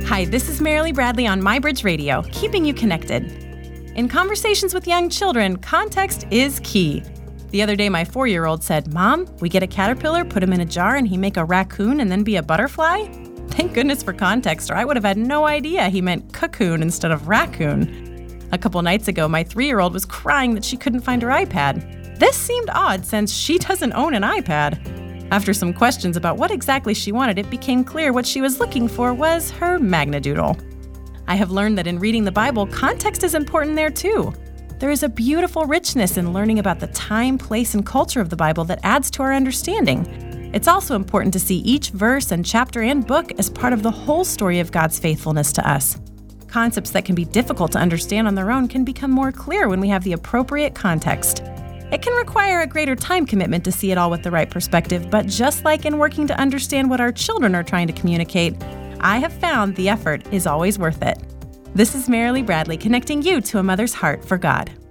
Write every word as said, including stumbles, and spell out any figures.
Hi, this is Marilee Bradley on MyBridge Radio, keeping you connected. In conversations with young children, context is key. The other day, my four-year-old said, "Mom, we get a caterpillar, put him in a jar, and he make a raccoon and then be a butterfly?" Thank goodness for context, or I would have had no idea he meant cocoon instead of raccoon. A couple nights ago, my three-year-old was crying that she couldn't find her iPad. This seemed odd since she doesn't own an iPad. After some questions about what exactly she wanted, it became clear what she was looking for was her Magnadoodle. I have learned that in reading the Bible, context is important there too. There is a beautiful richness in learning about the time, place, and culture of the Bible that adds to our understanding. It's also important to see each verse and chapter and book as part of the whole story of God's faithfulness to us. Concepts that can be difficult to understand on their own can become more clear when we have the appropriate context. It can require a greater time commitment to see it all with the right perspective, but just like in working to understand what our children are trying to communicate, I have found the effort is always worth it. This is Marilee Bradley connecting you to a mother's heart for God.